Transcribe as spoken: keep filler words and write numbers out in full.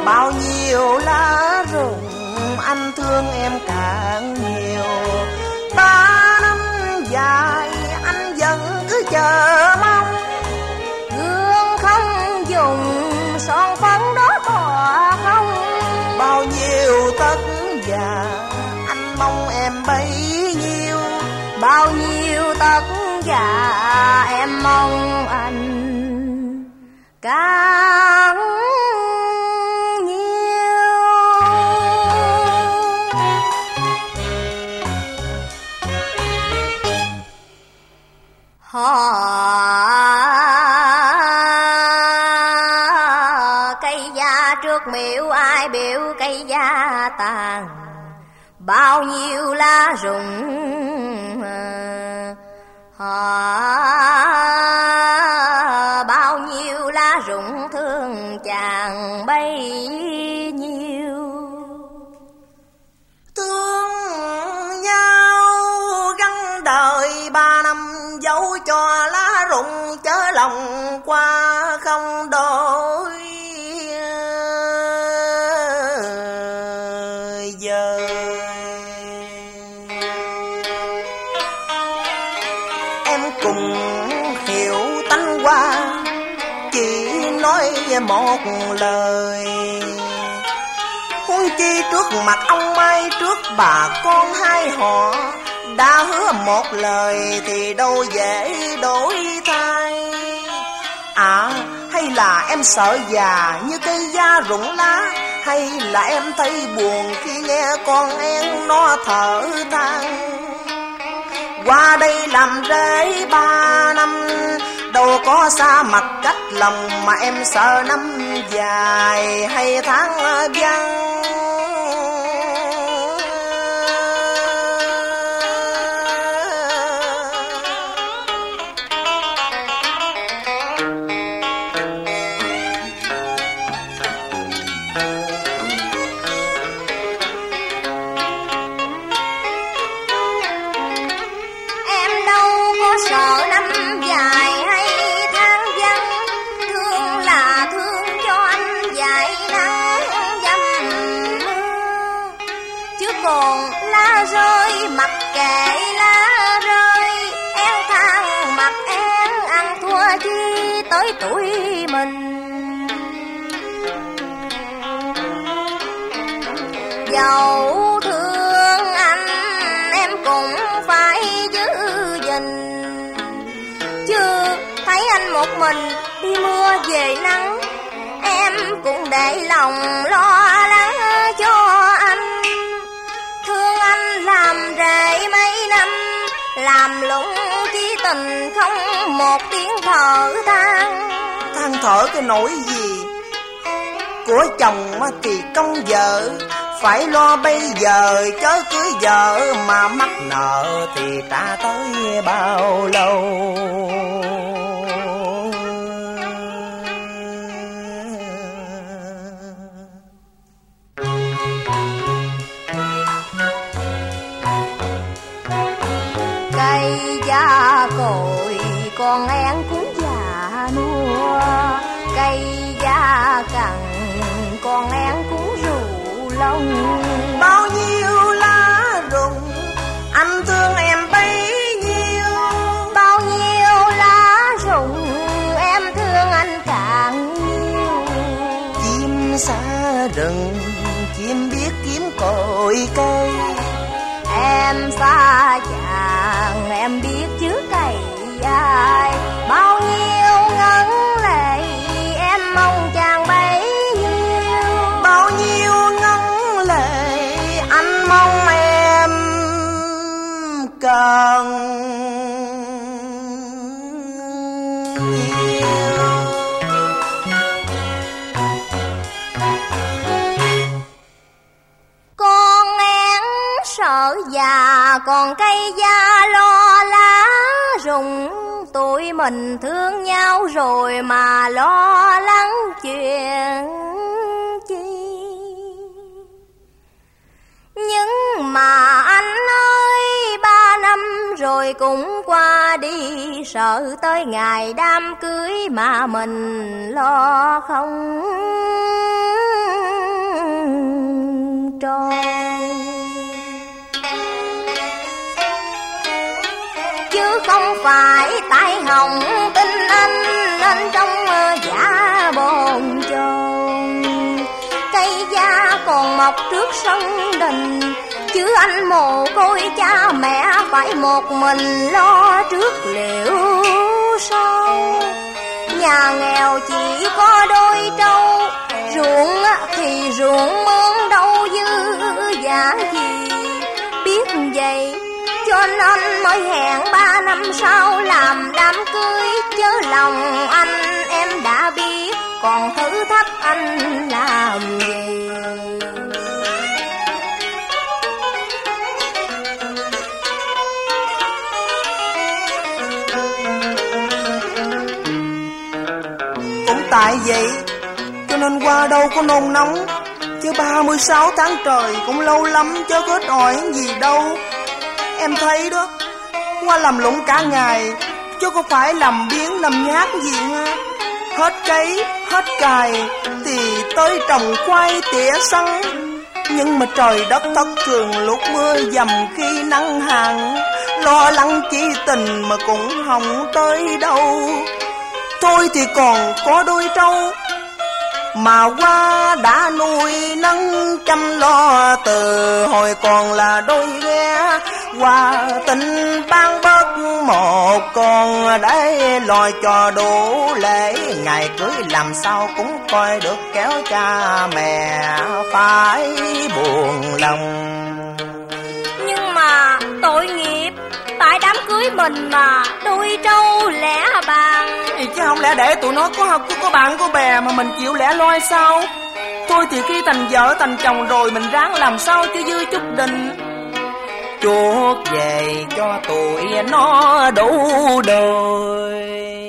bao nhiêu lá rụng anh thương em càng nhiều. Ba năm dài anh vẫn cứ chờ mong, gương không dùng son phấn đó tỏa không. Bao nhiêu tất vả anh mong em bấy nhiêu, bao nhiêu tất vả em mong anh càng nhiều. Họ cây gia trước miễu ai biểu cây gia tàn, bao nhiêu lá rụng họ bao nhiêu lá rụng thương chàng bấy nhiêu. Thương nhau gắn đời ba năm dấu cho lá rụng chớ lòng qua không đổi giờ. Em cùng hiểu tánh qua chỉ nói một lời, huống chi trước mặt ông Mai trước bà con hai họ đã hứa một lời thì đâu dễ đổi thay. À hay là em sợ già như cây da rụng lá, hay là em thấy buồn khi nghe con em nó thở than. Qua đây làm rễ ba năm đâu có xa mặt cách lòng, mà em sợ năm dài hay tháng vắng. Sợ năm dài hay tháng vắng, thương là thương cho anh dại nắng dầm mưa. Chứ còn lá rơi mặc kệ lá rơi, em than mặt em ăn thua chi tới tuổi mình. Dẫu thương anh em cũng phải giữ gìn, thấy anh một mình đi mưa về nắng, em cũng để lòng lo lắng cho anh. Thương anh làm rễ mấy năm, làm lụng chi tình không một tiếng thở than. Than thở cái nỗi gì, của chồng thì công vợ, phải lo bây giờ chớ cưới vợ mà mắc nợ thì trả tới bao lâu. Cây da cội con én cũng già nua, cây da cằn con én cũng rủ lông. Bao nhiêu lá rụng anh thương em bấy nhiêu, bao nhiêu lá rụng em thương anh càng nhiều. Chim xa rừng chim biết kiếm cội cây, em xa chàng em biết chứ cày ai. Bao nhiêu ngấn lệ em mong chàng bấy nhiêu, bao nhiêu ngấn lệ anh mong em càng nhiều. Con én sợ già còn cây da lo lá rụng, tụi mình thương nhau rồi mà lo lắng chuyện chi. Nhưng mà anh ơi ba năm rồi cũng qua đi, sợ tới ngày đám cưới mà mình lo không cây gia còn mọc trước sân đình, chứ anh mồ côi cha mẹ phải một mình lo trước liệu sau. Nhà nghèo chỉ có đôi trâu, ruộng thì ruộng mướn đâu dư giả gì. Biết vậy cho nên mới hẹn ba năm sau làm đám cưới, chớ lòng anh em đã biết, còn thử thách anh làm gì. Cũng tại vậy cho nên qua đâu có nôn nóng, chứ ba mươi sáu tháng trời cũng lâu lắm chứ có ít ỏi gì đâu. Em thấy đó, qua làm lụng cả ngày chứ có phải làm biếng làm nhát gì ha. Hết cấy, hết cài thì tới trồng khoai tỉa sắn. Nhưng mà trời đất thất thường, lúc mưa dầm khi nắng hạn, lo lắng chi tình mà cũng không tới đâu. Thôi thì còn có đôi trâu mà qua đã nuôi nấng chăm lo từ hồi còn là đôi ghe. Qua tình ban bớt một con để lo cho đủ lễ, ngày cưới làm sao cũng coi được kéo cha mẹ phải buồn lòng. Nhưng mà tội nghiệp, tại đám cưới mình mà đôi trâu lẻ bàn. Chứ không lẽ để tụi nó có có, có bạn có bè mà mình chịu lẻ loi sao? Thôi thì khi thành vợ thành chồng rồi mình ráng làm sao cho dư chút đình, chuốt về cho tụi nó đủ đời.